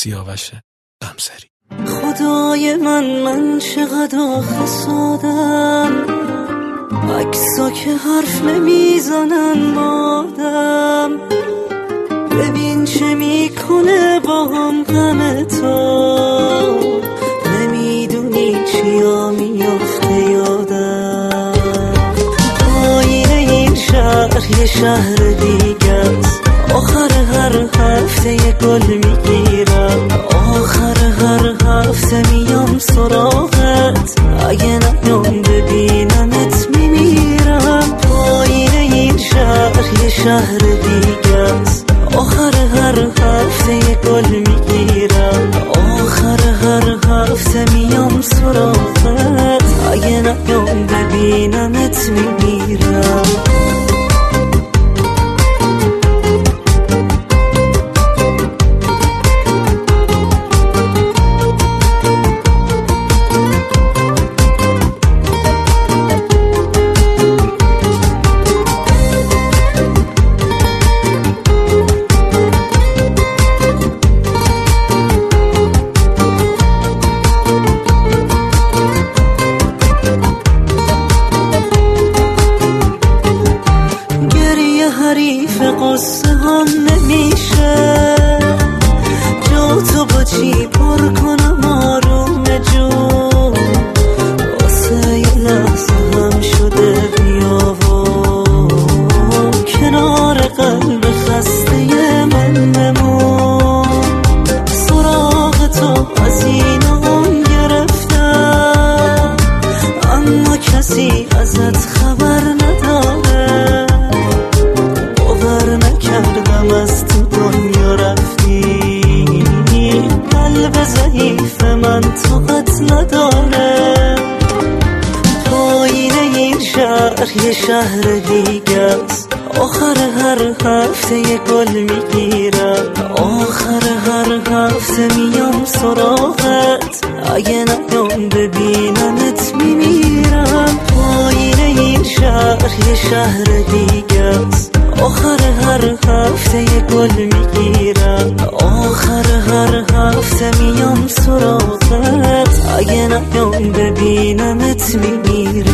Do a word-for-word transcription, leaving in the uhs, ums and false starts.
سیاوش قمصری. خدای من من چقدر آخه سادم، عکسا که حرف نمیزنن بادم، ببین چه میکنه با هم غم تو، نمیدونی چیا میافته یادم. آینه این شهر یه شهر دیگه است، آخر هر هفته یه گل میگیرم، آخر هر هفته میام سراغت، اگه نیام ببینمت میمیرم. آینه این شهر یه شهر دیگه است، آخر هر هفته یه گل میگیرم، آخر هر هفته میام سراغت، اگه نیام ببینمت میمیرم. حریف قصه هم نمیشه، جا تو با چی پر کنم آروم جون، واسه یه لحظه هم شده بیا و کنار قلب خسته من بمون. سراغ تو از این اون گرفتم، اما کسی ازت خبر نداره، کردم از تو دنیا رفتی، قلب ضعیف من طاقت نداره. آینه این شهر یه شهر دیگه است، آخر هر هفته یه گل میگیرم، آخر هر هفته میام سراغت، اگه نیام ببینمت میمیرم. آینه این شهر یه شهر دیگه است، آخر هر هفته یه گل میگیرم، آخر هر هفته میام سراغت، اگه نیام ببینمت میمیرم.